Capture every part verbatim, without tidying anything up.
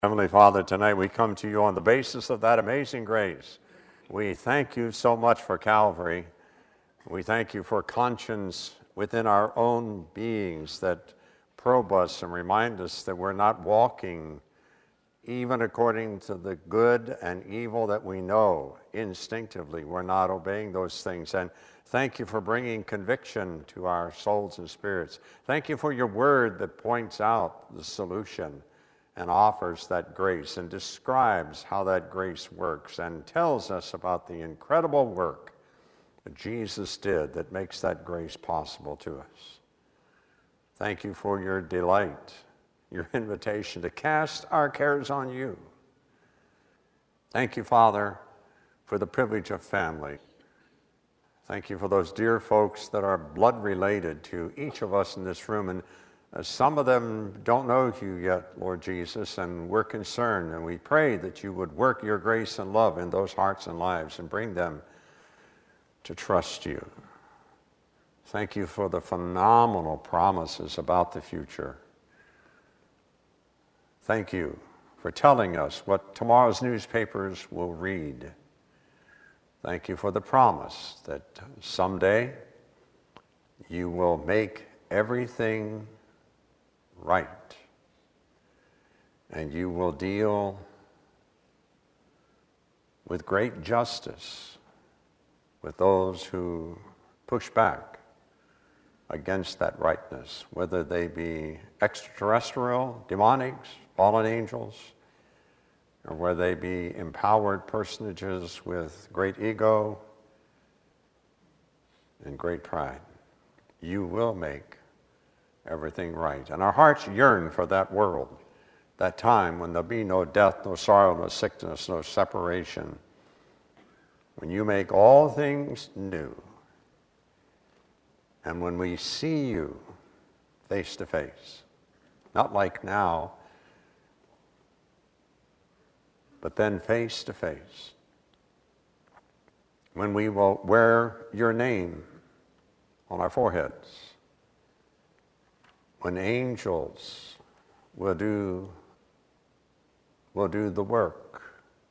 Heavenly Father, tonight we come to you on the basis of that amazing grace. We thank you so much for Calvary. We thank you for conscience within our own beings that probe us and remind us that we're not walking even according to the good and evil that we know instinctively. We're not obeying those things. And thank you for bringing conviction to our souls and spirits. Thank you for your word that points out the solution and offers that grace and describes how that grace works and tells us about the incredible work that Jesus did that makes that grace possible to us. Thank you for your delight, your invitation to cast our cares on you. Thank you, Father, for the privilege of family. Thank you for those dear folks that are blood related to each of us in this room. And uh, some of them don't know you yet, Lord Jesus, and we're concerned. And we pray that you would work your grace and love in those hearts and lives and bring them to trust you. Thank you for the phenomenal promises about the future. Thank you for telling us what tomorrow's newspapers will read. Thank you for the promise that someday you will make everything right and you will deal with great justice with those who push back against that rightness, whether they be extraterrestrial, demonics, fallen angels, or whether they be empowered personages with great ego and great pride. You will make everything right. And our hearts yearn for that world, that time when there'll be no death, no sorrow, no sickness, no separation, when you make all things new. And when we see you face to face, not like now, but then face to face. When we will wear your name on our foreheads. When angels will do, will do the work.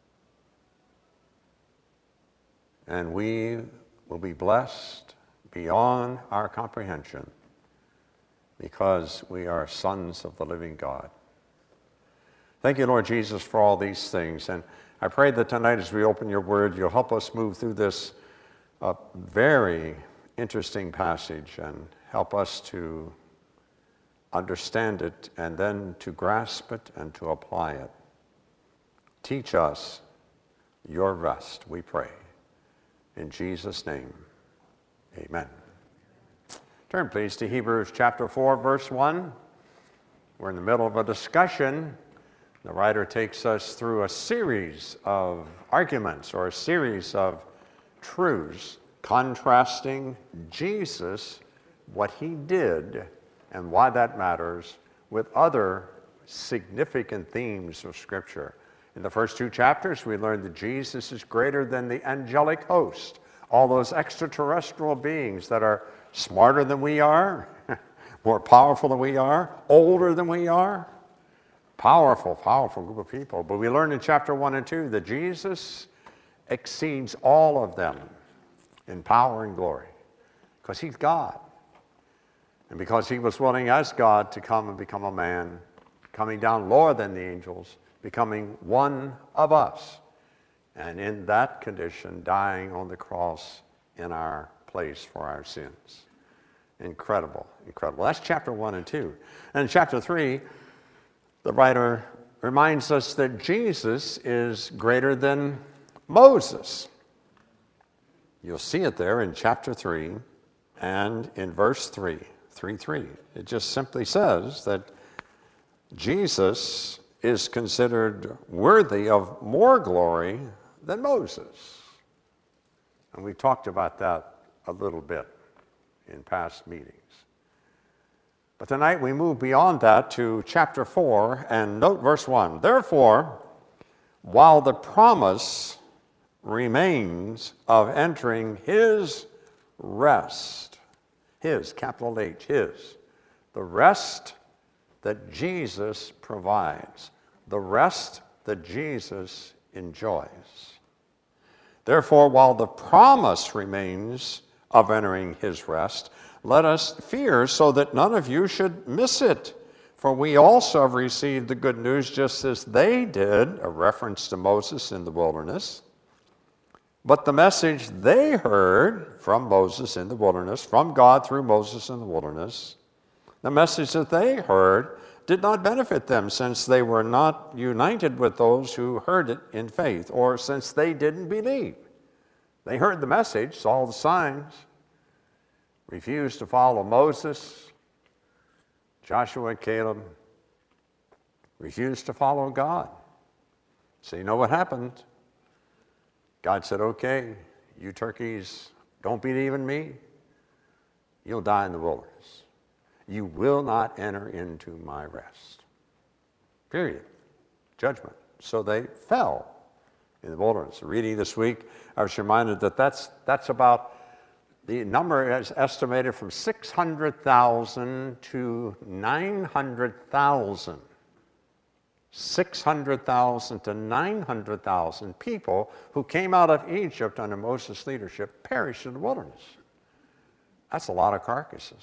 And we will be blessed beyond our comprehension because we are sons of the living God. Thank you, Lord Jesus, for all these things. And I pray that tonight as we open your word, you'll help us move through this uh, very interesting passage and help us to understand it and then to grasp it and to apply it. Teach us your rest, we pray. In Jesus' name, amen. Turn, please, to Hebrews chapter four, verse one. We're in the middle of a discussion. The writer takes us through a series of arguments or a series of truths contrasting Jesus, what he did, and why that matters, with other significant themes of Scripture. In the first two chapters, we learned that Jesus is greater than the angelic host, all those extraterrestrial beings that are smarter than we are, more powerful than we are, older than we are. Powerful, powerful group of people. But we learned in chapter one and two that Jesus exceeds all of them in power and glory because he's God. And because he was willing as God to come and become a man, coming down lower than the angels, becoming one of us. And in that condition, dying on the cross in our place for our sins. Incredible, incredible. That's chapter one and two. And in chapter three, the writer reminds us that Jesus is greater than Moses. You'll see it there in chapter three and in verse three, three three. It just simply says that Jesus is considered worthy of more glory than Moses. And we talked about that a little bit in past meetings. But tonight we move beyond that to chapter four and note verse one. Therefore, while the promise remains of entering his rest, his, capital H, his, the rest that Jesus provides. the rest that Jesus enjoys. Therefore, while the promise remains of entering his rest, let us fear so that none of you should miss it. For we also have received the good news just as they did, a reference to Moses in the wilderness. But the message they heard from Moses in the wilderness, from God through Moses in the wilderness, the message that they heard did not benefit them, since they were not united with those who heard it in faith, or since they didn't believe. They heard the message, saw the signs, refused to follow Moses, Joshua and Caleb, refused to follow God. So you know what happened? God said, okay, you turkeys don't believe in me, you'll die in the wilderness. You will not enter into my rest. Period. Judgment. So they fell in the wilderness. Reading this week, I was reminded that that's, that's about, the number is estimated from six hundred thousand to nine hundred thousand. six hundred thousand to nine hundred thousand people who came out of Egypt under Moses' leadership perished in the wilderness. That's a lot of carcasses.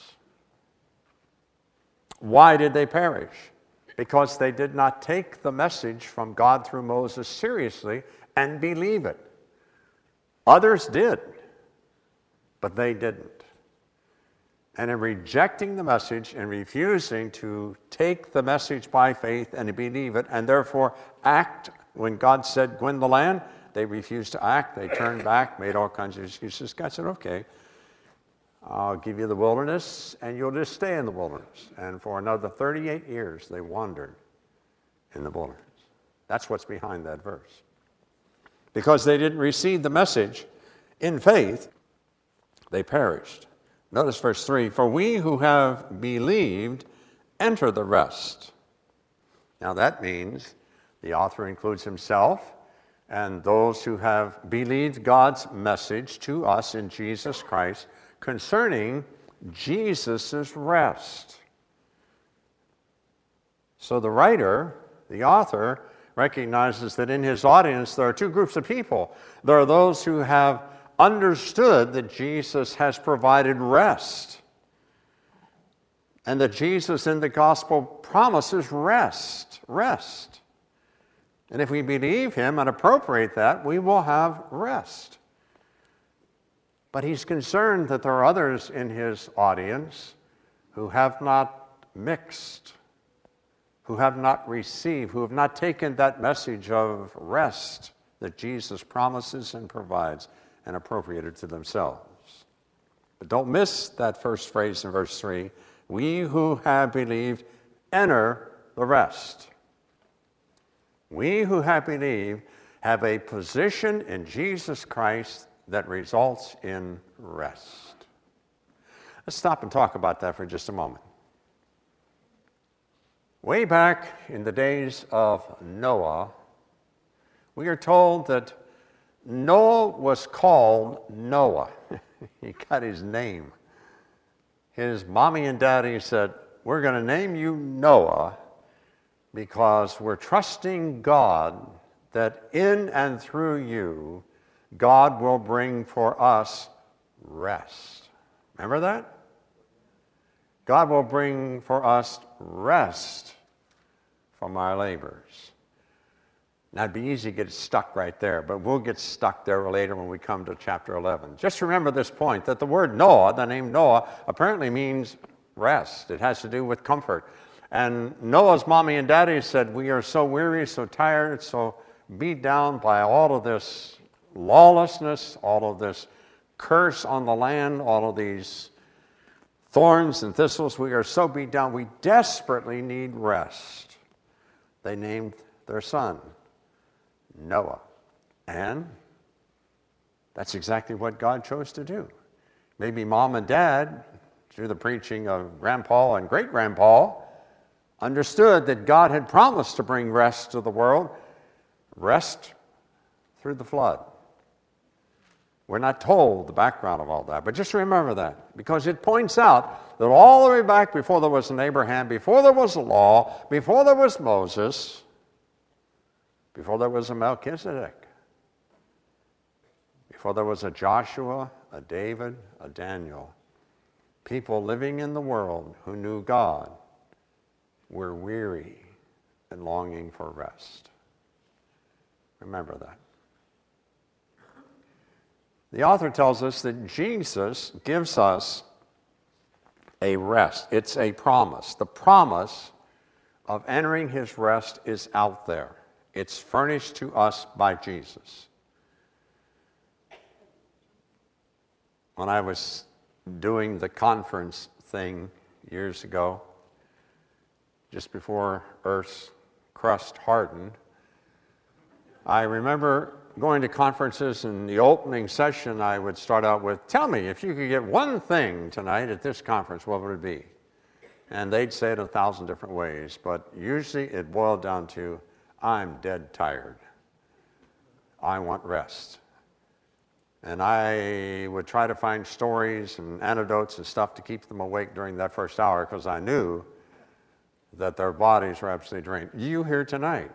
Why did they perish? Because they did not take the message from God through Moses seriously and believe it. Others did, but they didn't. And in rejecting the message and refusing to take the message by faith and to believe it, and therefore act when God said, go in the land, they refused to act. They turned back, made all kinds of excuses. God said, okay, I'll give you the wilderness, and you'll just stay in the wilderness. And for another thirty-eight years, they wandered in the wilderness. That's what's behind that verse. Because they didn't receive the message in faith, they perished. Notice verse three, for we who have believed enter the rest. Now that means the author includes himself and those who have believed God's message to us in Jesus Christ concerning Jesus' rest. So the writer, the author, recognizes that in his audience there are two groups of people. There are those who have understood that Jesus has provided rest, and that Jesus in the gospel promises rest, rest. And if we believe him and appropriate that, we will have rest. But he's concerned that there are others in his audience who have not mixed, who have not received, who have not taken that message of rest that Jesus promises and provides and appropriated to themselves. But don't miss that first phrase in verse three. We who have believed enter the rest. We who have believed have a position in Jesus Christ that results in rest. Let's stop and talk about that for just a moment. Way back in the days of Noah, we are told that Noah was called Noah. He got his name. His mommy and daddy said, we're going to name you Noah because we're trusting God that in and through you, God will bring for us rest. Remember that? God will bring for us rest from our labors. Now, it'd be easy to get stuck right there, but we'll get stuck there later when we come to chapter eleven. Just remember this point, that the word Noah, the name Noah, apparently means rest. It has to do with comfort. And Noah's mommy and daddy said, we are so weary, so tired, so beat down by all of this lawlessness, all of this curse on the land, all of these thorns and thistles. We are so beat down, we desperately need rest. They named their son Noah. And that's exactly what God chose to do. Maybe mom and dad, through the preaching of Grandpa and great-grandpa, understood that God had promised to bring rest to the world, rest through the flood. We're not told the background of all that, but just remember that, because it points out that all the way back before there was an Abraham, before there was a law, before there was Moses, before there was a Melchizedek, before there was a Joshua, a David, a Daniel, people living in the world who knew God were weary and longing for rest. Remember that. The author tells us that Jesus gives us a rest. It's a promise. The promise of entering his rest is out there. It's furnished to us by Jesus. When I was doing the conference thing years ago, just before Earth's crust hardened, I remember going to conferences, and the opening session I would start out with, tell me, if you could get one thing tonight at this conference, what would it be? And they'd say it a thousand different ways, but usually it boiled down to, I'm dead tired. I want rest. And I would try to find stories and anecdotes and stuff to keep them awake during that first hour, because I knew that their bodies were absolutely drained. You here tonight,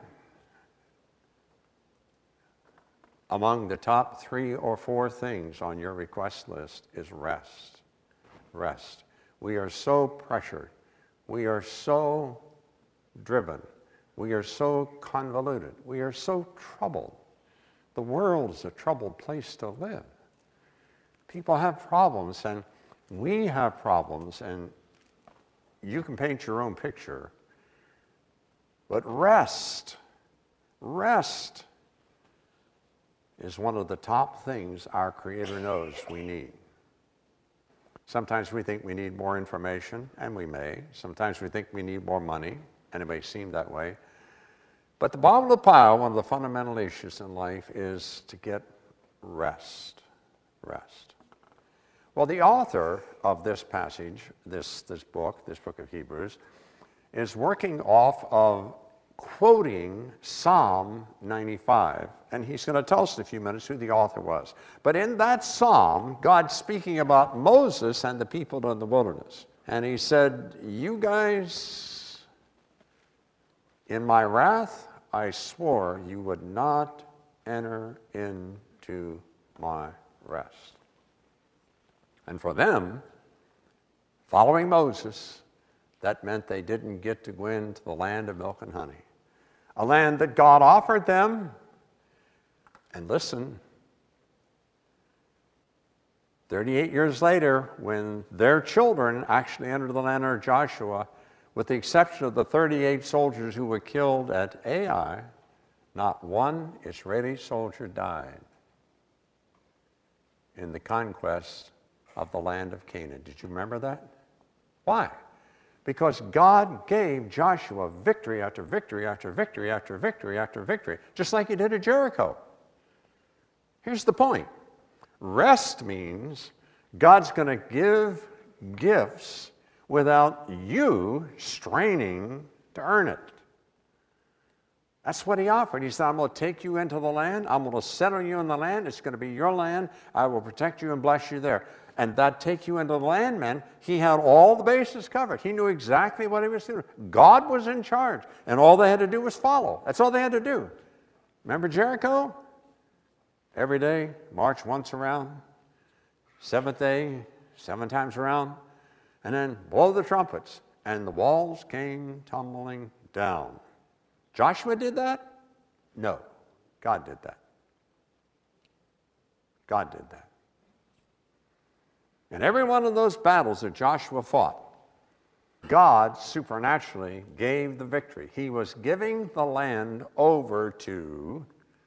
among the top three or four things on your request list is rest. Rest. We are so pressured. We are so driven. We are so convoluted. We are so troubled. The world is a troubled place to live. People have problems, and we have problems, and you can paint your own picture. But rest, rest is one of the top things our Creator knows we need. Sometimes we think we need more information, and we may. Sometimes we think we need more money, and it may seem that way. But the bottom of the pile, one of the fundamental issues in life, is to get rest. Rest. Well, the author of this passage, this, this book, this book of Hebrews, is working off of quoting Psalm ninety-five, and he's going to tell us in a few minutes who the author was. But in that psalm, God's speaking about Moses and the people in the wilderness. And he said, you guys, in my wrath, I swore you would not enter into my rest. And for them, following Moses, that meant they didn't get to go into the land of milk and honey. A land that God offered them. And listen, thirty-eight years later, when their children actually entered the land of Joshua, with the exception of the thirty-eight soldiers who were killed at Ai, not one Israeli soldier died in the conquest of the land of Canaan. Did you remember that? Why? Because God gave Joshua victory after victory after victory after victory after victory, just like he did at Jericho. Here's the point. Rest means God's going to give gifts without you straining to earn it. That's what he offered. He said, I'm going to take you into the land. I'm going to settle you in the land. It's going to be your land. I will protect you and bless you there. And that take you into the land meant he had all the bases covered. He knew exactly what he was doing. God was in charge, and all they had to do was follow. That's all they had to do. Remember Jericho? Every day, march once around. Seventh day, seven times around. And then blow the trumpets, and the walls came tumbling down. Joshua did that? No. God did that. God did that. In every one of those battles that Joshua fought, God supernaturally gave the victory. He was giving the land over to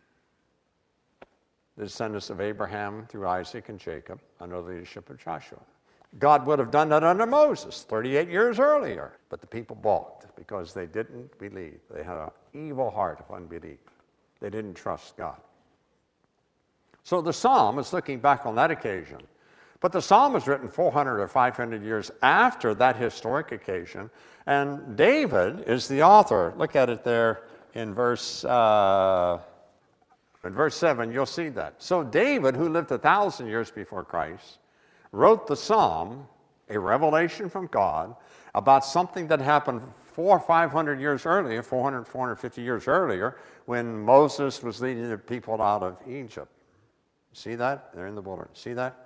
the descendants of Abraham through Isaac and Jacob under the leadership of Joshua. God would have done that under Moses thirty-eight years earlier, but the people balked because they didn't believe. They had an evil heart of unbelief. They didn't trust God. So the psalm is looking back on that occasion. But the psalm was written four hundred or five hundred years after that historic occasion, and David is the author. Look at it there in verse uh, in verse seven. You'll see that. So David, who lived a thousand years before Christ, wrote the psalm, a revelation from God, about something that happened four or five hundred years earlier, four hundred, four hundred fifty years earlier, when Moses was leading the people out of Egypt. See that? They're in the wilderness. See that?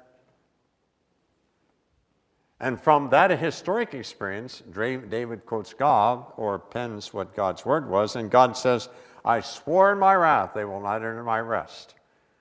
And from that historic experience, David quotes God or pens what God's word was, and God says, I swore in my wrath, they will not enter my rest.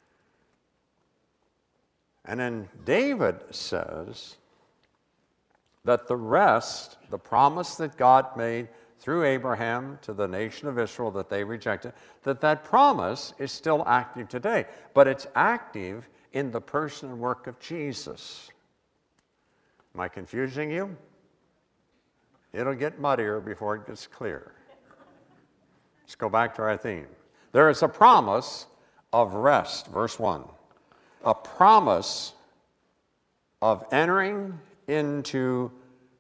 And then David says that the rest, the promise that God made through Abraham to the nation of Israel that they rejected, that that promise is still active today. But it's active in the person and work of Jesus. Am I confusing you? It'll get muddier before it gets clear. Let's go back to our theme. There is a promise of rest, verse one. A promise of entering into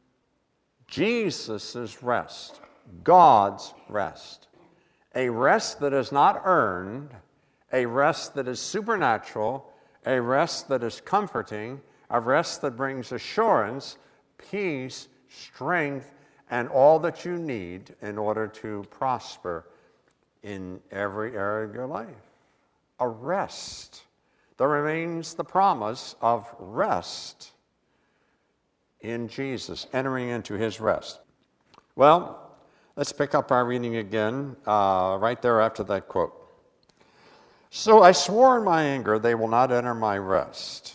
Jesus' rest, God's rest. A rest that is not earned, a rest that is supernatural, a rest that is comforting, a rest that brings assurance, peace, strength, and all that you need in order to prosper in every area of your life. A rest. There remains the promise of rest in Jesus, entering into his rest. Well, let's pick up our reading again, uh, right there after that quote. So I swore in my anger, they will not enter my rest.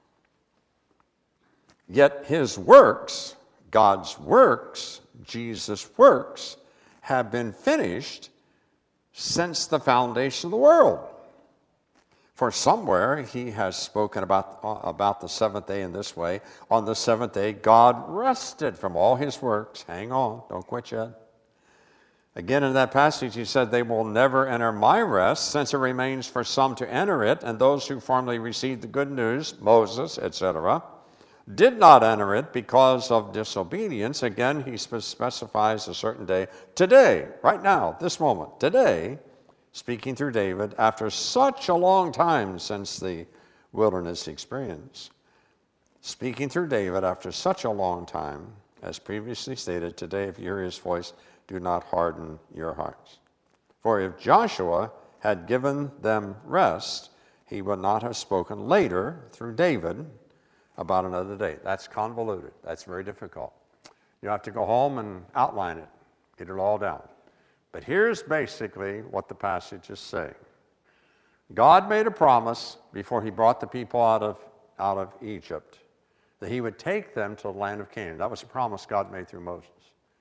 Yet his works, God's works, Jesus' works, have been finished since the foundation of the world. For somewhere he has spoken about, about the seventh day in this way. On the seventh day, God rested from all his works. Hang on, don't quit yet. Again, in that passage, he said, they will never enter my rest, since it remains for some to enter it, and those who formerly received the good news, Moses, et cetera, did not enter it because of disobedience. Again, he specifies a certain day. Today, right now, this moment, today, speaking through David, after such a long time since the wilderness experience, speaking through David after such a long time, as previously stated, today, if you hear his voice, do not harden your hearts. For if Joshua had given them rest, he would not have spoken later through David about another day. That's convoluted. That's very difficult. You have to go home and outline it, get it all down. But here's basically what the passage is saying. God made a promise before he brought the people out of, out of Egypt that he would take them to the land of Canaan. That was a promise God made through Moses.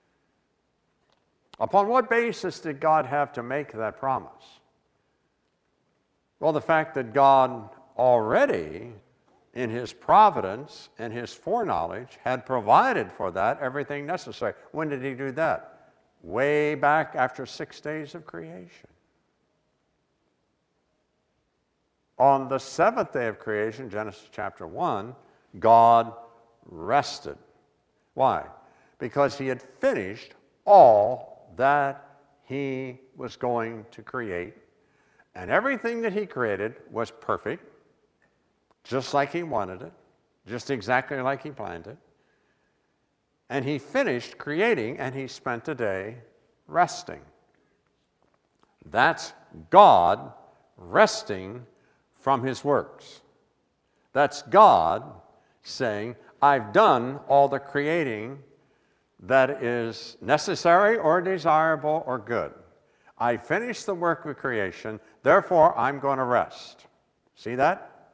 Upon what basis did God have to make that promise? Well, the fact that God already, in his providence and his foreknowledge, had provided for that everything necessary. When did he do that? Way back after six days of creation. On the seventh day of creation, Genesis chapter one, God rested. Why? Because he had finished all that he was going to create. And everything that he created was perfect, just like he wanted it, just exactly like he planned it. And he finished creating, and he spent a day resting. That's God resting from his works. That's God saying, I've done all the creating that is necessary or desirable or good. I finished the work of creation, therefore I'm going to rest. See that?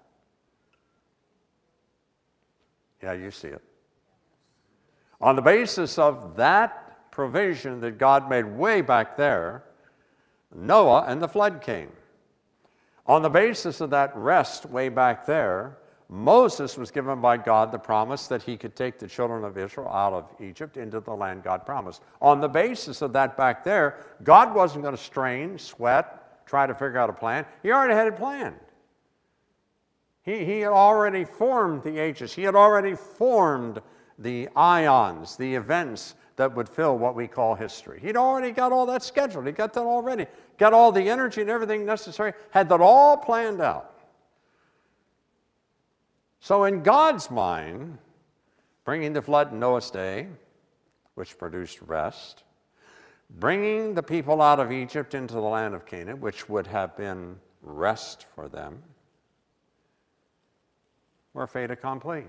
Yeah, you see it. On the basis of that provision that God made way back there, Noah and the flood came. On the basis of that rest way back there, Moses was given by God the promise that he could take the children of Israel out of Egypt into the land God promised. On the basis of that back there, God wasn't going to strain, sweat, try to figure out a plan. He already had it planned. He, he had already formed the ages. He had already formed the ions, the events that would fill what we call history. He'd already got all that scheduled. He got that already. Got all the energy and everything necessary. Had that all planned out. So in God's mind, bringing the flood in Noah's day, which produced rest, bringing the people out of Egypt into the land of Canaan, which would have been rest for them, were fait accompli.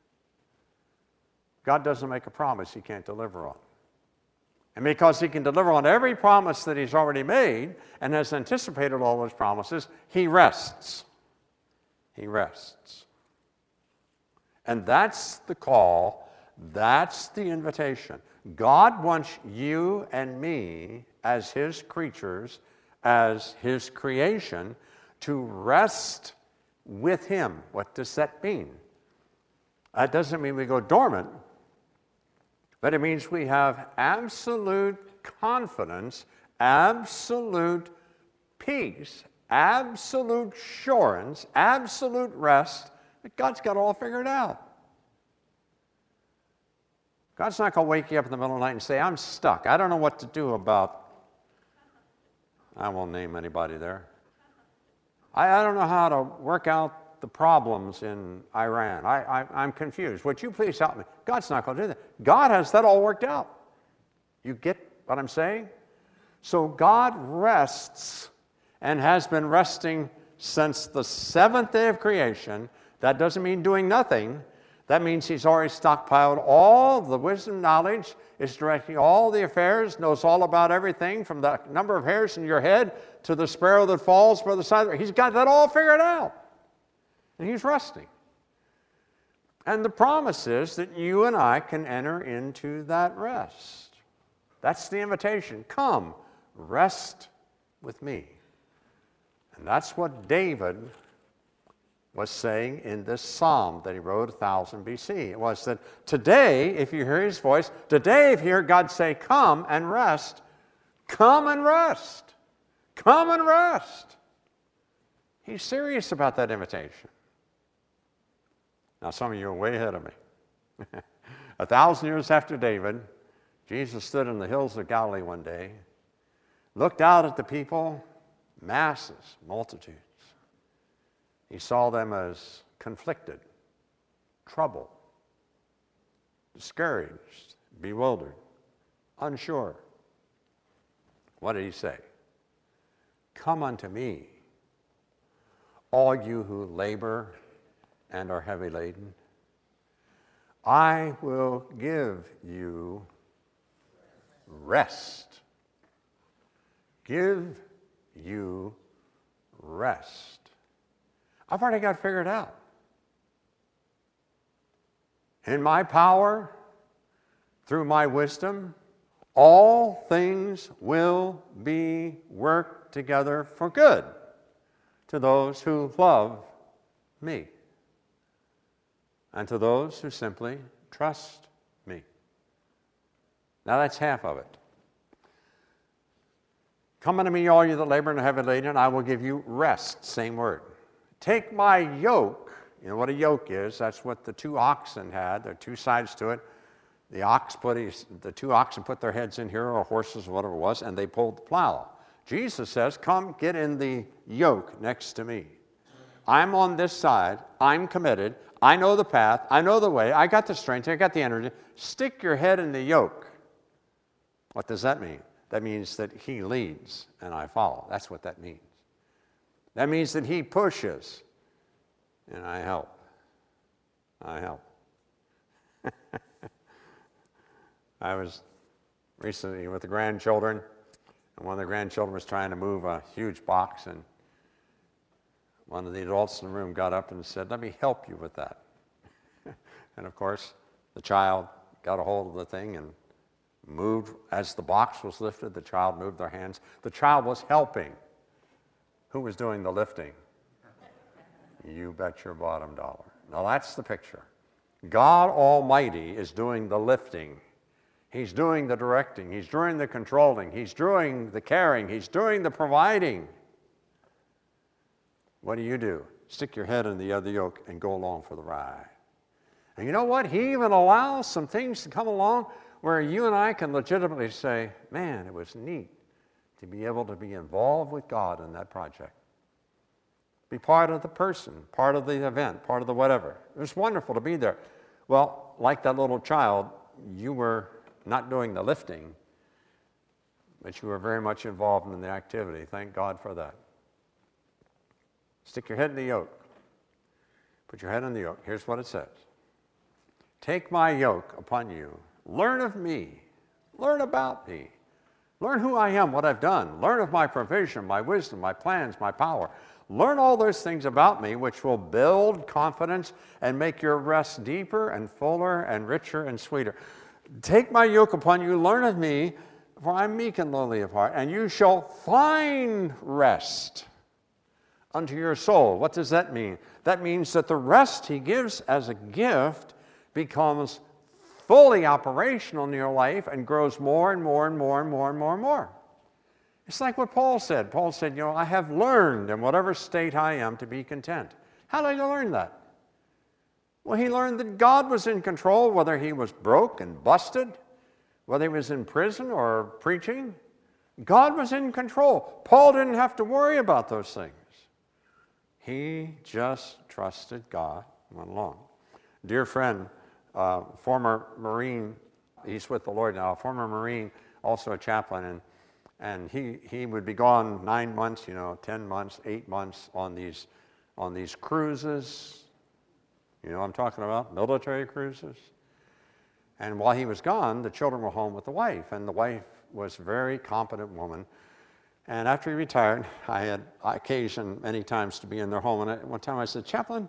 God doesn't make a promise he can't deliver on. And because he can deliver on every promise that he's already made and has anticipated all those promises, he rests. He rests. And that's the call. That's the invitation. God wants you and me as his creatures, as his creation, to rest with him. What does that mean? That doesn't mean we go dormant, but it means we have absolute confidence, absolute peace, absolute assurance, absolute rest that God's got it all figured out. God's not going to wake you up in the middle of the night and say, I'm stuck. I don't know what to do about, I won't name anybody there. I, I don't know how to work out the problems in Iran. I, I, I'm confused. Would you please help me? God's not going to do that. God has that all worked out. You get what I'm saying? So God rests and has been resting since the seventh day of creation. That doesn't mean doing nothing. That means he's already stockpiled all the wisdom, knowledge, is directing all the affairs, knows all about everything from the number of hairs in your head to the sparrow that falls by the side. He's got that all figured out. And he's resting. And the promise is that you and I can enter into that rest. That's the invitation. Come, rest with me. And that's what David was saying in this psalm that he wrote one thousand B C. It was that today, if you hear his voice, today if you hear God say, come and rest, come and rest. Come and rest. He's serious about that invitation. Now, some of you are way ahead of me. A thousand years after David, Jesus stood in the hills of Galilee one day, looked out at the people, masses, multitudes. He saw them as conflicted, troubled, discouraged, bewildered, unsure. What did he say? Come unto me, all you who labor and are heavy laden. I will give you rest. Give you rest. I've already got it figured out. In my power, through my wisdom, all things will be worked together for good to those who love me and to those who simply trust me. Now that's half of it. Come unto me, all you that labor and are heavy laden, and I will give you rest. Same word. Take my yoke. You know what a yoke is? That's what the two oxen had. There are two sides to it. The ox put his, the two oxen put their heads in here, or horses, or whatever it was, and they pulled the plow. Jesus says, come get in the yoke next to me. I'm on this side. I'm committed. I know the path. I know the way. I got the strength. I got the energy. Stick your head in the yoke. What does that mean? That means that he leads and I follow. That's what that means. That means that he pushes and I help. I help. I was recently with the grandchildren, and one of the grandchildren was trying to move a huge box, and one of the adults in the room got up and said, let me help you with that. And of course, the child got a hold of the thing and moved. As the box was lifted, the child moved their hands. The child was helping. Who was doing the lifting? You bet your bottom dollar. Now that's the picture. God Almighty is doing the lifting. He's doing the directing. He's doing the controlling. He's doing the caring. He's doing the providing. What do you do? Stick your head in the other yoke and go along for the ride. And you know what? He even allows some things to come along where you and I can legitimately say, man, it was neat to be able to be involved with God in that project. Be part of the person, part of the event, part of the whatever. It was wonderful to be there. Well, like that little child, you were not doing the lifting, but you are very much involved in the activity. Thank God for that. Stick your head in the yoke. Put your head in the yoke. Here's what it says. Take my yoke upon you. Learn of me. Learn about me. Learn who I am, what I've done. Learn of my provision, my wisdom, my plans, my power. Learn all those things about me which will build confidence and make your rest deeper and fuller and richer and sweeter. Take my yoke upon you, learn of me, for I am meek and lowly of heart, and you shall find rest unto your soul. What does that mean? That means that the rest he gives as a gift becomes fully operational in your life and grows more and more and more and more and more and more. It's like what Paul said. Paul said, you know, I have learned in whatever state I am to be content. How did he learn that? Well, he learned that God was in control, whether he was broke and busted, whether he was in prison or preaching. God was in control. Paul didn't have to worry about those things. He just trusted God and went along. Dear friend, uh, former Marine, he's with the Lord now, former Marine, also a chaplain, and And he, he would be gone nine months, you know, ten months, eight months on these, on these cruises. You know what I'm talking about? Military cruises. And while he was gone, the children were home with the wife. And the wife was a very competent woman. And after he retired, I had occasion many times to be in their home. And I, one time I said, Chaplain,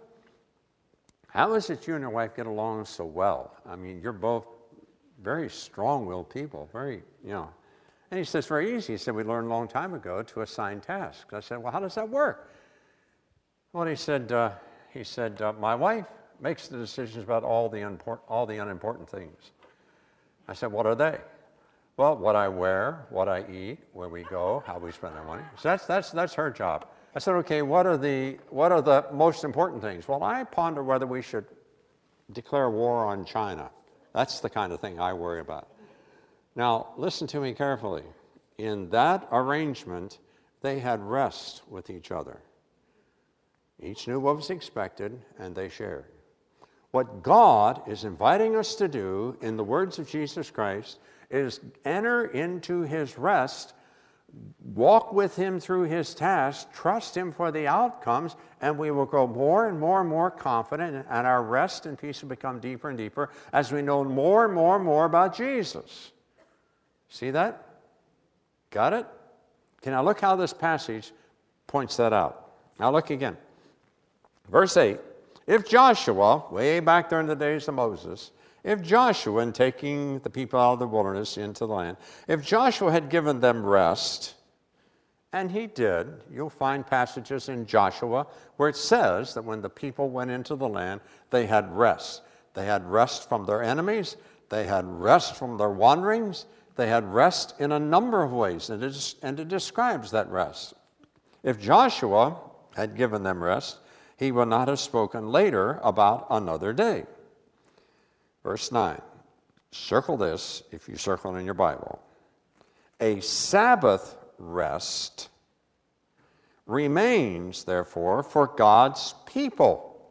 how is it you and your wife get along so well? I mean, you're both very strong-willed people, very, you know. And he says, very easy. He said, we learned a long time ago to assign tasks. I said, well, how does that work? Well, he said, uh, he said, uh, my wife makes the decisions about all the, unpor- all the unimportant things. I said, what are they? Well, what I wear, what I eat, where we go, how we spend our money. So that's, that's, that's her job. I said, okay, what are, the, what are the most important things? Well, I ponder whether we should declare war on China. That's the kind of thing I worry about. Now, listen to me carefully. In that arrangement, they had rest with each other. Each knew what was expected, and they shared. What God is inviting us to do, in the words of Jesus Christ, is enter into his rest, walk with him through his tasks, trust him for the outcomes, and we will grow more and more and more confident, and our rest and peace will become deeper and deeper as we know more and more and more about Jesus. See that? Got it? Okay, now look how this passage points that out. Now look again. Verse eight, if Joshua, way back there in the days of Moses, if Joshua, in taking the people out of the wilderness into the land, if Joshua had given them rest, and he did, you'll find passages in Joshua where it says that when the people went into the land, they had rest. They had rest from their enemies. They had rest from their wanderings. They had rest in a number of ways, and it, is, and it describes that rest. If Joshua had given them rest, he would not have spoken later about another day. Verse nine, circle this if you circle it in your Bible. A Sabbath rest remains, therefore, for God's people.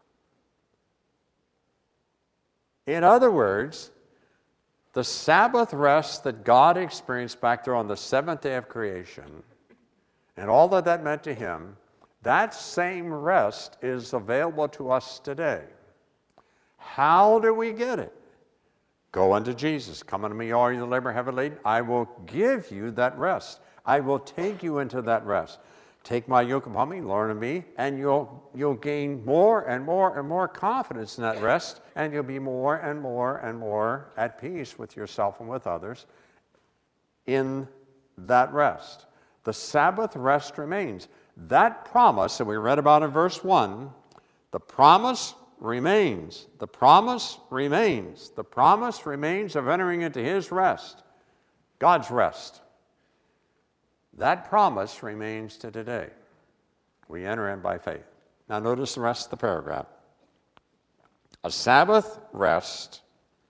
In other words, the Sabbath rest that God experienced back there on the seventh day of creation, and all that that meant to him, that same rest is available to us today. How do we get it? Go unto Jesus. Come unto me, all you that labor heavy laden. I will give you that rest. I will take you into that rest. Take my yoke upon me, learn of me, and you'll, you'll gain more and more and more confidence in that rest, and you'll be more and more and more at peace with yourself and with others in that rest. The Sabbath rest remains. That promise that we read about in verse one, the promise remains. The promise remains. The promise remains of entering into his rest, God's rest. That promise remains to today. We enter in by faith. Now notice the rest of the paragraph. A Sabbath rest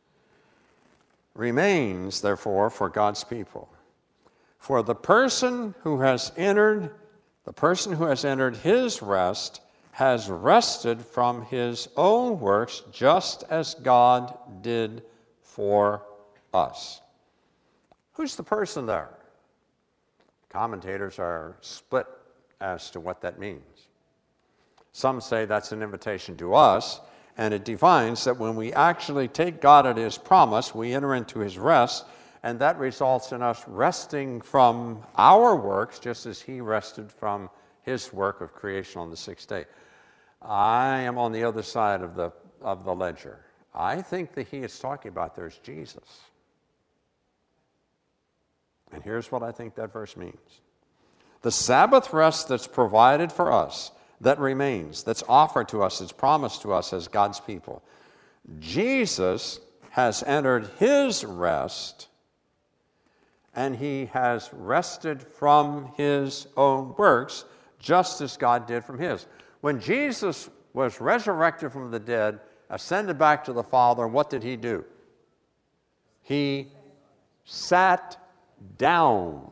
remains, therefore, for God's people. For the person who has entered, the person who has entered his rest has rested from his own works, just as God did for us. Who's the person there? Commentators are split as to what that means. Some say that's an invitation to us, and it defines that when we actually take God at his promise, we enter into his rest, and that results in us resting from our works, just as he rested from his work of creation on the sixth day. I am on the other side of the, of the ledger. I think that he is talking about there's Jesus. And here's what I think that verse means. The Sabbath rest that's provided for us, that remains, that's offered to us, that's promised to us as God's people. Jesus has entered his rest, and he has rested from his own works, just as God did from his. When Jesus was resurrected from the dead, ascended back to the Father, what did he do? He sat down.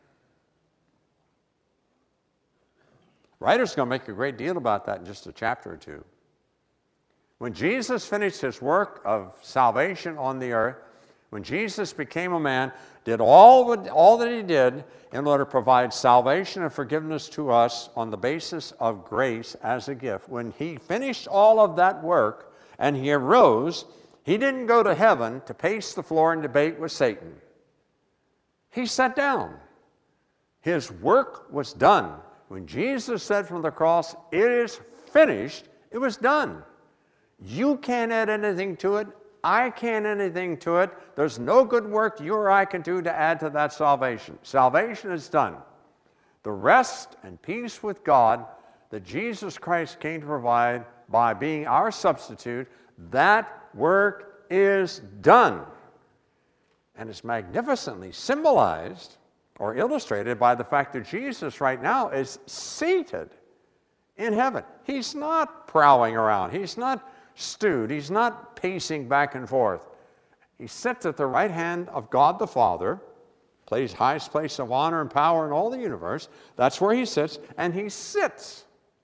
Writers are going to make a great deal about that in just a chapter or two. When Jesus finished his work of salvation on the earth, when Jesus became a man, did all, all that he did in order to provide salvation and forgiveness to us on the basis of grace as a gift. When he finished all of that work and he arose, he didn't go to heaven to pace the floor and debate with Satan. He sat down. His work was done. When Jesus said from the cross, "It is finished," it was done. You can't add anything to it. I can't add anything to it. There's no good work you or I can do to add to that salvation. Salvation is done. The rest and peace with God that Jesus Christ came to provide by being our substitute, that work is done. And it's magnificently symbolized or illustrated by the fact that Jesus right now is seated in heaven. He's not prowling around. He's not stewed. He's not pacing back and forth. He sits at the right hand of God the Father, plays highest place of honor and power in all the universe. That's where he sits, and he sits.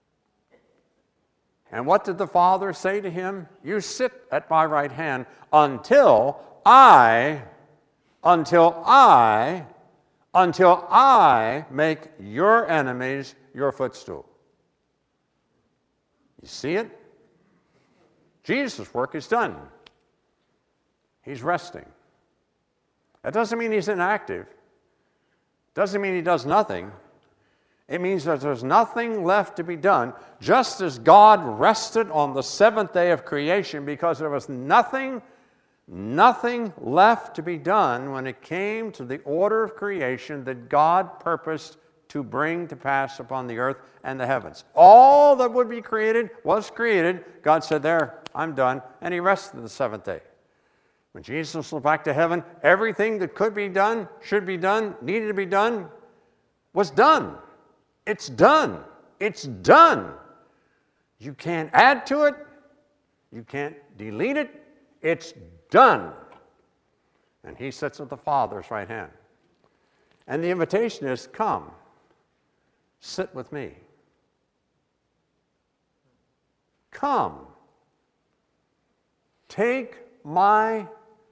And what did the Father say to him? "You sit at my right hand until I, until I, until I make your enemies your footstool." You see it? Jesus' work is done. He's resting. That doesn't mean he's inactive. Doesn't mean he does nothing. It means that there's nothing left to be done, just as God rested on the seventh day of creation because there was nothing Nothing left to be done when it came to the order of creation that God purposed to bring to pass upon the earth and the heavens. All that would be created was created. God said, "There, I'm done," and he rested the seventh day. When Jesus went back to heaven, everything that could be done, should be done, needed to be done, was done. It's done. It's done. You can't add to it. You can't delete it. It's done. And he sits at the Father's right hand. And the invitation is, come, sit with me. Come, take my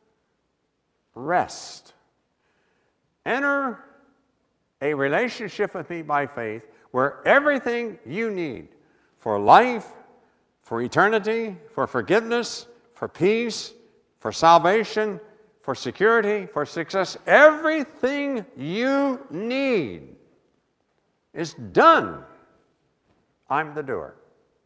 rest. Enter a relationship with me by faith where everything you need for life, for eternity, for forgiveness, for peace, for salvation, for security, for success, everything you need is done. I'm the doer.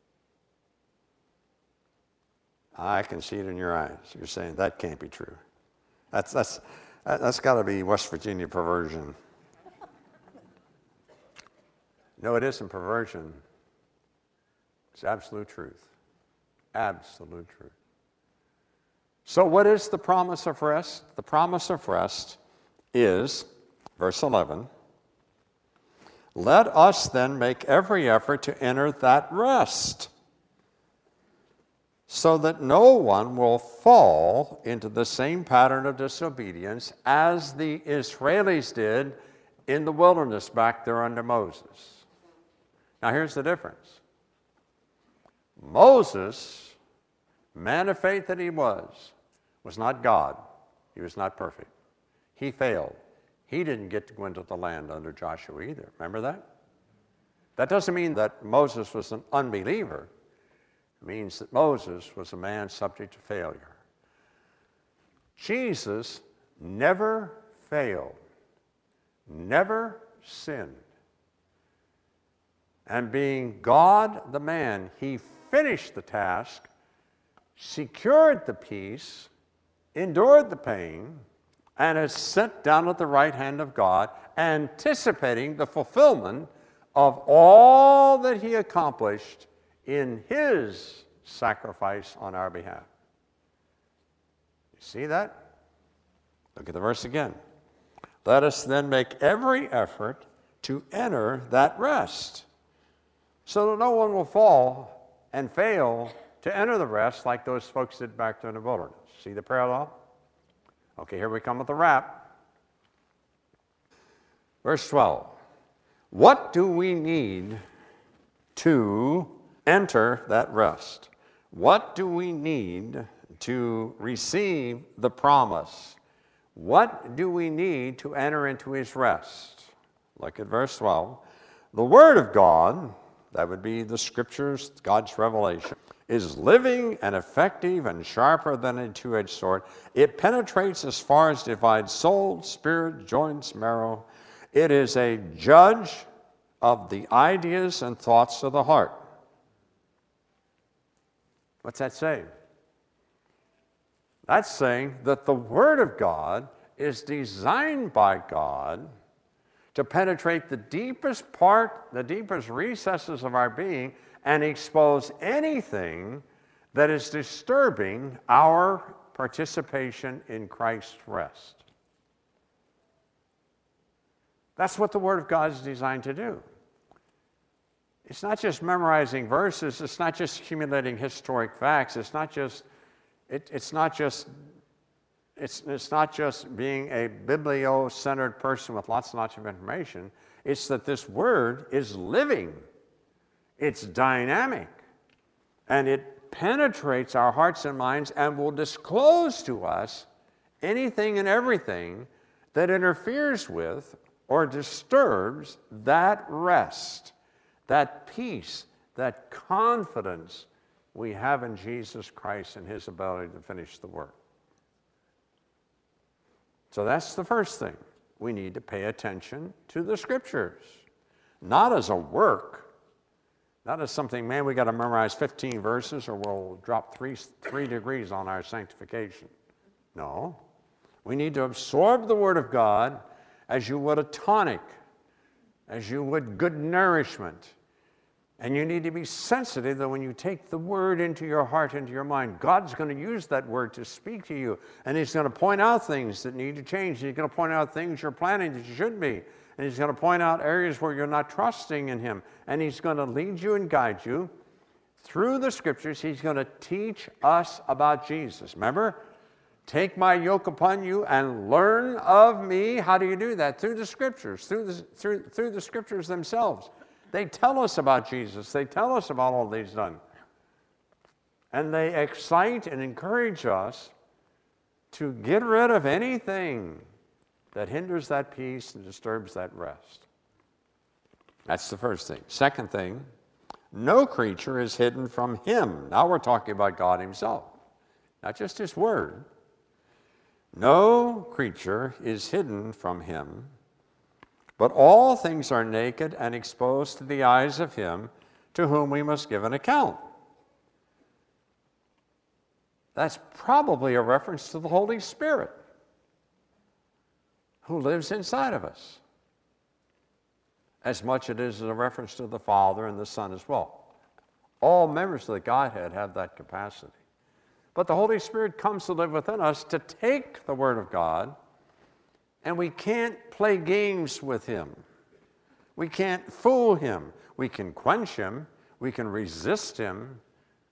I can see it in your eyes. You're saying that can't be true. That's that's that's got to be West Virginia perversion. No, it isn't perversion. It's absolute truth. Absolute truth. So what is the promise of rest? The promise of rest is, verse eleven, let us then make every effort to enter that rest, so that no one will fall into the same pattern of disobedience as the Israelis did in the wilderness back there under Moses. Now here's the difference. Moses, man of faith that he was, was not God. He was not perfect. He failed. He didn't get to go into the land under Joshua either. Remember that? That doesn't mean that Moses was an unbeliever. It means that Moses was a man subject to failure. Jesus never failed, never sinned. And being God the man, he finished the task, secured the peace, endured the pain, and is set down at the right hand of God, anticipating the fulfillment of all that he accomplished in his sacrifice on our behalf. You see that? Look at the verse again. Let us then make every effort to enter that rest, so that no one will fall and fail to enter the rest like those folks did back there in the wilderness. See the parallel? Okay, here we come with the wrap. Verse twelve. What do we need to enter that rest? What do we need to receive the promise? What do we need to enter into his rest? Look at verse twelve. The word of God, that would be the scriptures, God's revelation, is living and effective and sharper than a two-edged sword. It penetrates as far as divides soul, spirit, joints, marrow. It is a judge of the ideas and thoughts of the heart. What's that saying? That's saying that the Word of God is designed by God to penetrate the deepest part, the deepest recesses of our being, and expose anything that is disturbing our participation in Christ's rest. That's what the Word of God is designed to do. It's not just memorizing verses. It's not just accumulating historic facts. It's not just, it, it's not just, it's, it's not just being a biblio-centered person with lots and lots of information. It's that this Word is living. It's dynamic. And it penetrates our hearts and minds and will disclose to us anything and everything that interferes with or disturbs that rest, that peace, that confidence we have in Jesus Christ and his ability to finish the work. So that's the first thing. We need to pay attention to the Scriptures, not as a work, not as something, man, we got to memorize fifteen verses or we'll drop three, three degrees on our sanctification. No. We need to absorb the Word of God as you would a tonic, as you would good nourishment. And you need to be sensitive that when you take the Word into your heart, into your mind, God's going to use that Word to speak to you. And he's going to point out things that need to change. He's going to point out things you're planning that you shouldn't be. And he's going to point out areas where you're not trusting in him. And he's going to lead you and guide you. Through the Scriptures, he's going to teach us about Jesus. Remember? Take my yoke upon you and learn of me. How do you do that? Through the Scriptures, through the, through, through the Scriptures themselves. They tell us about Jesus. They tell us about all that he's done. And they excite and encourage us to get rid of anything that hinders that peace and disturbs that rest. That's the first thing. Second thing, no creature is hidden from him. Now we're talking about God himself, not just his word. No creature is hidden from him, but all things are naked and exposed to the eyes of him to whom we must give an account. That's probably a reference to the Holy Spirit who lives inside of us, as much it is a reference to the Father and the Son as well. All members of the Godhead have that capacity. But the Holy Spirit comes to live within us to take the Word of God, and we can't play games with him. We can't fool him. We can quench him. We can resist him.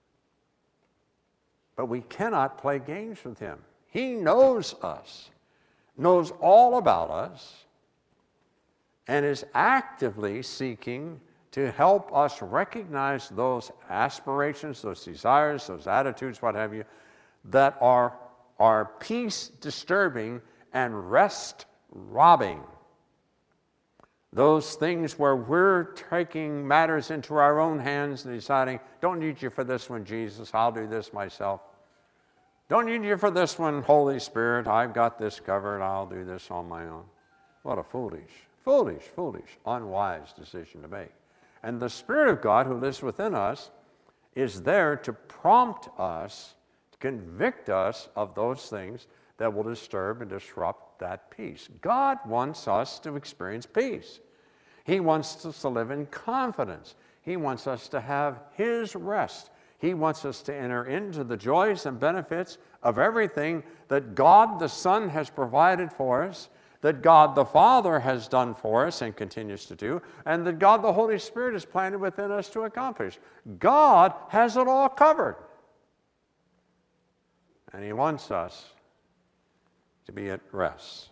But we cannot play games with him. He knows us, knows all about us, and is actively seeking to help us recognize those aspirations, those desires, those attitudes, what have you, that are, are peace-disturbing and rest robbing. Those things where we're taking matters into our own hands and deciding, don't need you for this one, Jesus, I'll do this myself. Don't need you for this one, Holy Spirit, I've got this covered, I'll do this on my own. What a foolish, foolish, foolish, unwise decision to make. And the Spirit of God who lives within us is there to prompt us, to convict us of those things that will disturb and disrupt that peace. God wants us to experience peace. He wants us to live in confidence. He wants us to have His rest. He wants us to enter into the joys and benefits of everything that God the Son has provided for us, that God the Father has done for us and continues to do, and that God the Holy Spirit has planted within us to accomplish. God has it all covered. And He wants us to be at rest.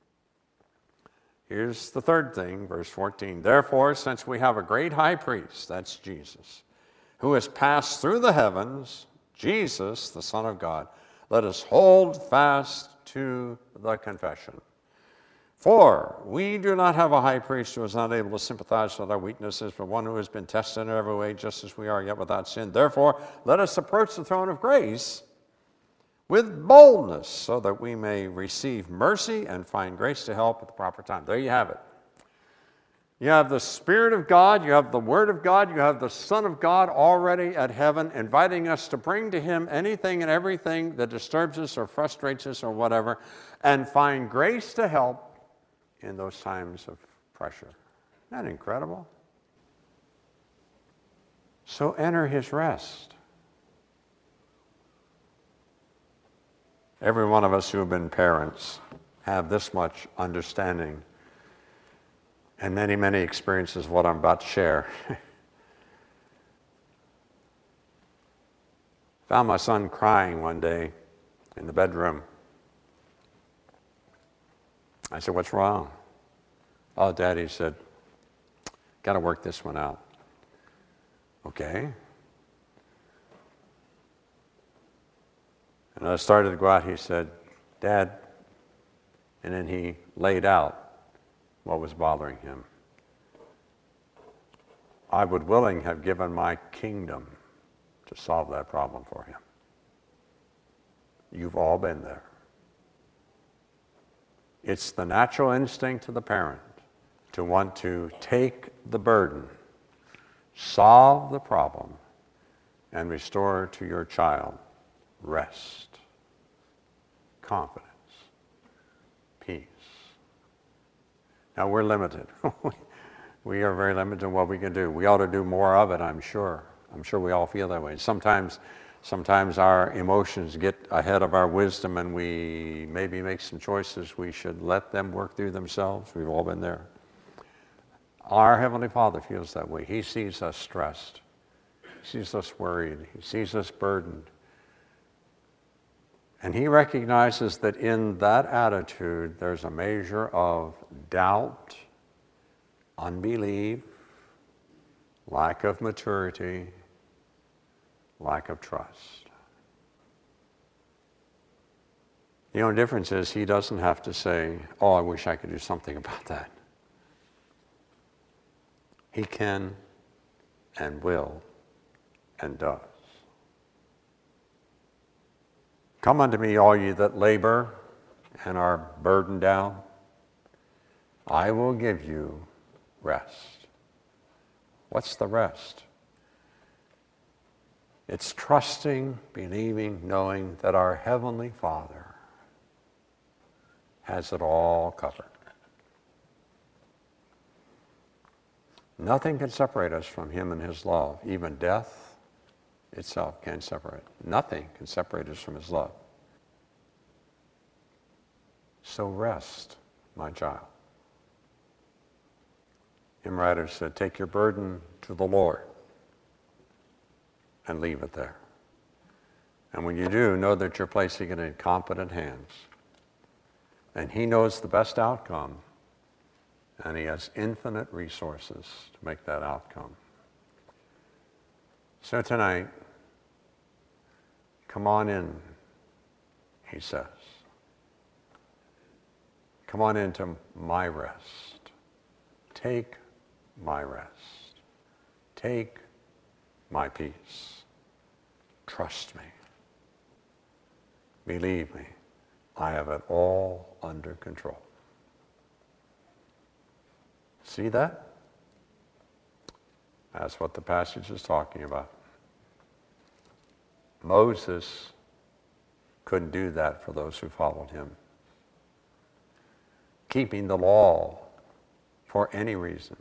Here's the third thing, verse fourteen. Therefore, since we have a great high priest, that's Jesus, who has passed through the heavens, Jesus, the Son of God, let us hold fast to the confession. For we do not have a high priest who is not able to sympathize with our weaknesses, but one who has been tested in every way, just as we are, yet without sin. Therefore, let us approach the throne of grace with boldness, so that we may receive mercy and find grace to help at the proper time. There you have it. You have the Spirit of God, you have the Word of God, you have the Son of God already at heaven, inviting us to bring to Him anything and everything that disturbs us or frustrates us or whatever, and find grace to help in those times of pressure. Isn't that incredible? So enter His rest. Every one of us who have been parents have this much understanding and many, many experiences of what I'm about to share. Found my son crying one day in the bedroom. I said, "What's wrong?" "Oh, Daddy," said, "got to work this one out." "Okay." And I started to go out, he said, "Dad," and then he laid out what was bothering him. I would willing have given my kingdom to solve that problem for him. You've all been there. It's the natural instinct of the parent to want to take the burden, solve the problem, and restore to your child rest, confidence, peace. Now, we're limited. We are very limited in what we can do. We ought to do more of it, I'm sure. I'm sure we all feel that way. Sometimes, sometimes our emotions get ahead of our wisdom and we maybe make some choices. We should let them work through themselves. We've all been there. Our Heavenly Father feels that way. He sees us stressed. He sees us worried. He sees us burdened. And He recognizes that in that attitude, there's a measure of doubt, unbelief, lack of maturity, lack of trust. The only difference is He doesn't have to say, "Oh, I wish I could do something about that." He can and will and does. "Come unto me, all ye that labor and are burdened down. I will give you rest." What's the rest? It's trusting, believing, knowing that our Heavenly Father has it all covered. Nothing can separate us from Him and His love. Even death itself can't separate. Nothing can separate us from His love. So rest, my child. Hymn writer said, "Take your burden to the Lord and leave it there. And when you do, know that you're placing it in competent hands. And He knows the best outcome, and He has infinite resources to make that outcome." So tonight, come on in, He says. Come on into my rest. Take my rest. Take my peace. Trust me. Believe me, I have it all under control. See that? That's what the passage is talking about. Moses couldn't do that for those who followed him. Keeping the law for any reason,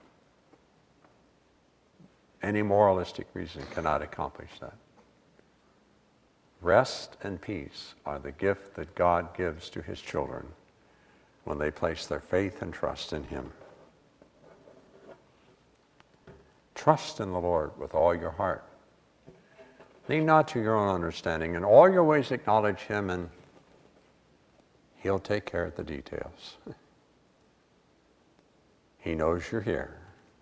any moralistic reason cannot accomplish that. Rest and peace are the gift that God gives to his children when they place their faith and trust in him. Trust in the Lord with all your heart. Lean not to your own understanding. In all your ways acknowledge him, and he'll take care of the details. He knows you're here.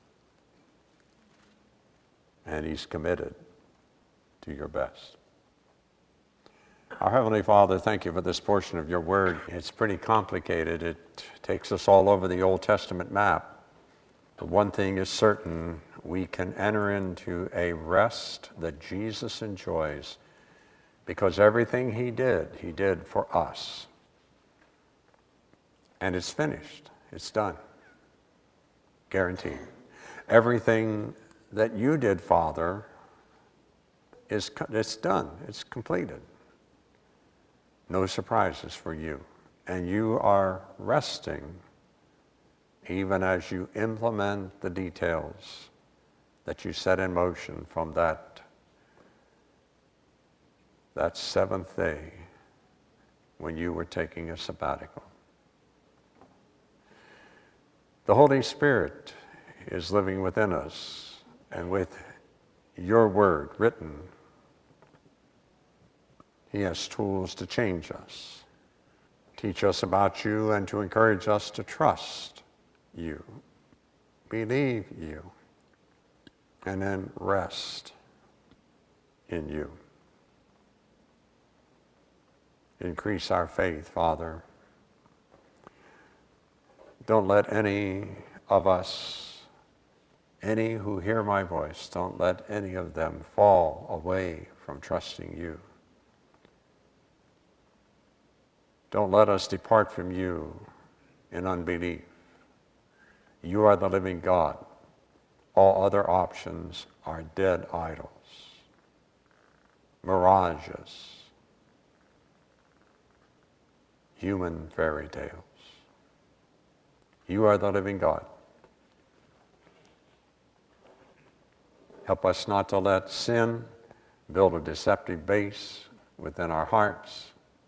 And he's committed to your best. Our Heavenly Father, thank you for this portion of your word. It's pretty complicated. It takes us all over the Old Testament map. But one thing is certain, we can enter into a rest that Jesus enjoys because everything he did, he did for us. And it's finished. It's done. Guaranteed. Everything that you did, Father, is it's done. It's completed. No surprises for you. And you are resting even as you implement the details that you set in motion from that, that seventh day when you were taking a sabbatical. The Holy Spirit is living within us, and with your word written, he has tools to change us, teach us about you, and to encourage us to trust you, believe you, and then rest in you. Increase our faith, Father. Don't let any of us, any who hear my voice, don't let any of them fall away from trusting you. Don't let us depart from you in unbelief. You are the living God. All other options are dead idols, mirages, human fairy tales. You are the living God. Help us not to let sin build a deceptive base within our hearts.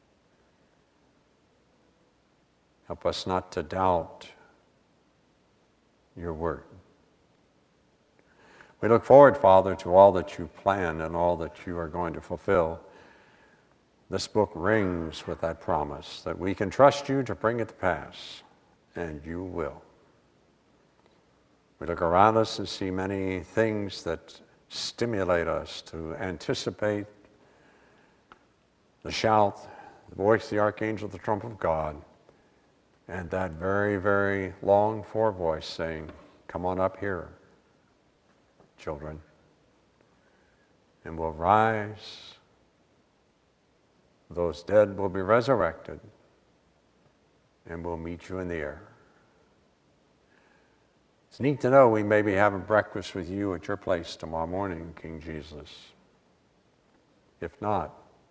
Help us not to doubt your word. We look forward, Father, to all that you plan and all that you are going to fulfill. This book rings with that promise that we can trust you to bring it to pass, and you will. We look around us and see many things that stimulate us to anticipate the shout, the voice, the archangel, the trump of God, and that very, very longed-for voice saying, come on up here, children, and we'll rise. Those dead will be resurrected, and we'll meet you in the air. It's neat to know we may be having breakfast with you at your place tomorrow morning, King Jesus. If not,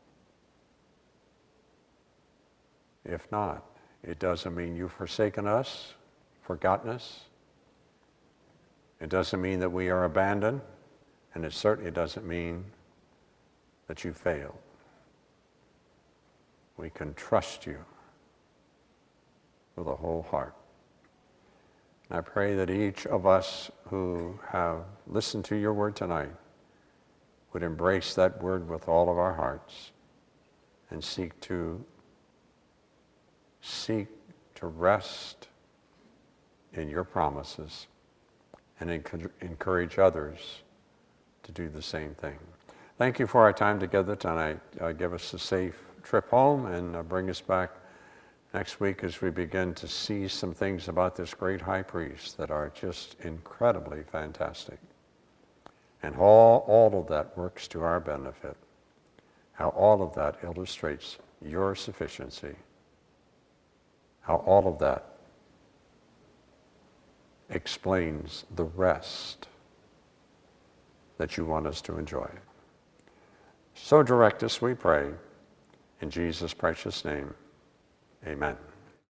if not, it doesn't mean you've forsaken us, forgotten us. It doesn't mean that we are abandoned, and it certainly doesn't mean that you failed. We can trust you with a whole heart. I pray that each of us who have listened to your word tonight would embrace that word with all of our hearts and seek to seek to rest in your promises and encourage others to do the same thing. Thank you for our time together tonight. Uh, give us a safe trip home and uh, bring us back Next week, as we begin to see some things about this great high priest that are just incredibly fantastic. And all, all of that works to our benefit. How all of that illustrates your sufficiency. How all of that explains the rest that you want us to enjoy. So direct us, we pray, in Jesus' precious name. Amen.